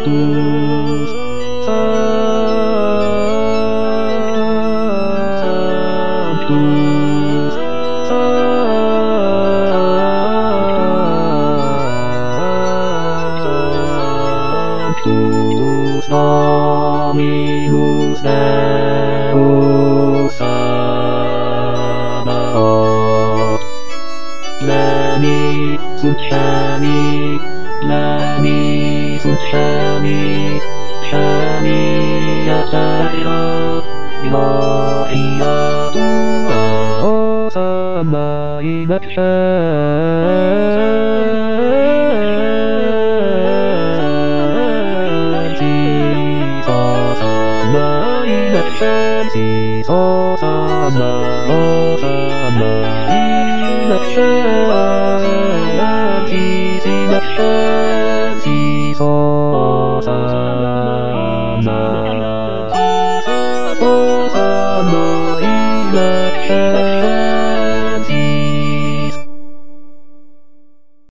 Dominus Deus Sabaoth. Leni Sucemi, Leni Sucemi, Cemi Ataira, Gloria Tua, Hosanna in excelsis, Hosanna in excelsis, Hosanna, Hosanna in excelsis, in excelsis, Hosanna, Hosanna in excelsis.